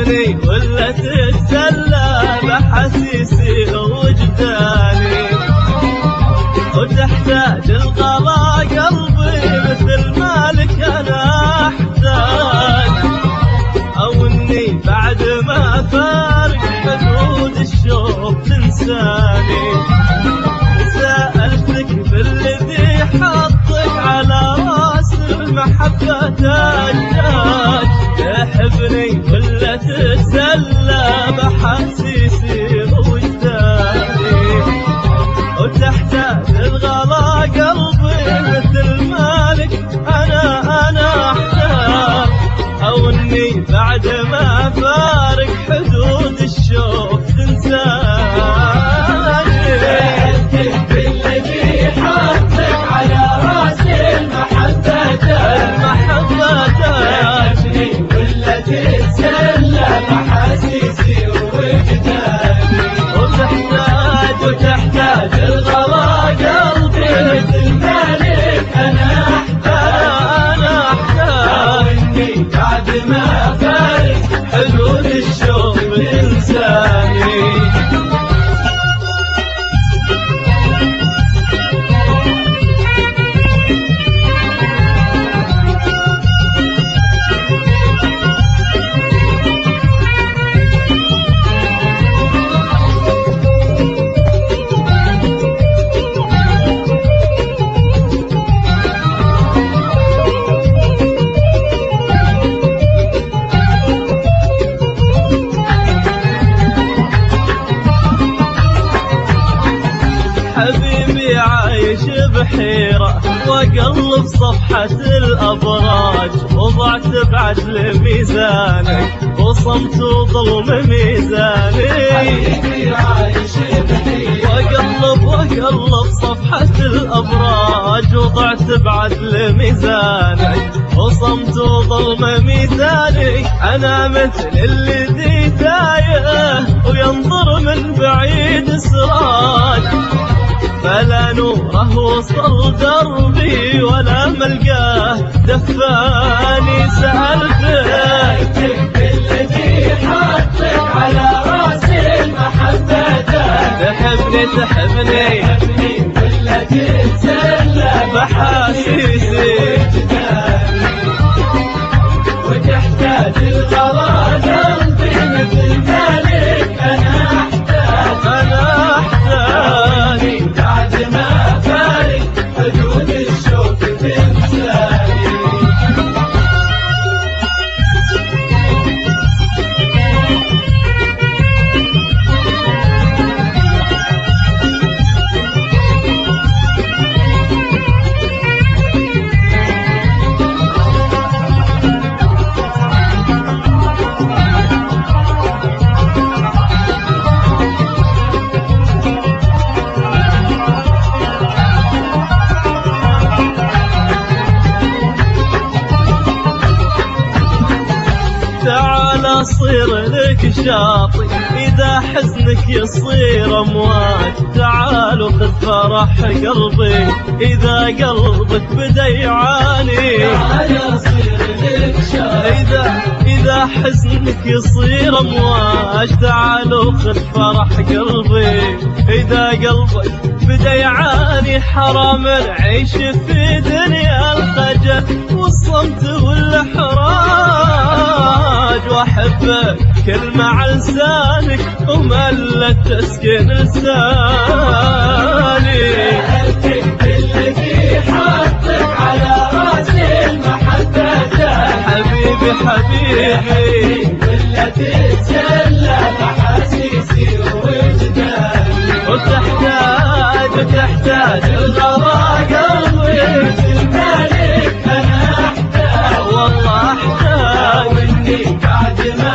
تحبني ولا تتسلى بحسيسي ووجداني، وتحتاج الغلا قلبي مثل مالك انا احتاج، او اني بعد ما فارق حدود الشوق تنساني. سألتك بالذي حطك على راس المحبة تاج، تحبني ولا تتسلى بحسيسي ووجداني، وتحتاج الغلا قلبي مثل مالك انا احتاج، او اني بعد ما فارق حدود الشوق تنساني. بالذي حطك على راس المحبة تحبني ولا تتسلى بحسيسي ووجداني، وتحتاج الغلا قلبي مثل مالك انا احتاج، واني بعد ما فارق حدود الشوق تنساني. حبيبي عايش بحيرة وقلب صفحة الأبراج، وضعت بعدل ميزانك وصمت وظلم ميزاني. حبيبي عايش بحيرة وقلب صفحة الأبراج، وضعت بعدل ميزانك وصمت وظلم ميزاني. أنا مثل الذي تايه وينظر من بعيد سراج، فلا نوره وصل دربي ولا ملقاه دفاني. سألتك بالذي حطك على راس المحبة تحبني ولا تتسلى بحسيسي، وتحتاج الغلا قلبي مثل مالك انا احتاج، بعد ما فارق حدود الشوق تنساني. تعال صير لك شاطئ إذا حزنك يصير أمواج، تعال وخذ فرح قلبي إذا قلبك بدا يعاني. تعال صير لك شاطئ إذا حزنك يصير أمواج، تعال وخذ فرح قلبي إذا قلبك بدا يعاني. حرام نعيش في دنيا الخجل والصمت والإحراج، وأحبك كلمة على لسانك وملت تسكن لساني. بالذي حطك على راس المحبة حبيبي ولا تتسلى بحسيسي ووجداني، وتحتاج الغلا قلبي مثل مالك انا احتاج، والله احتاج، واني بعد ما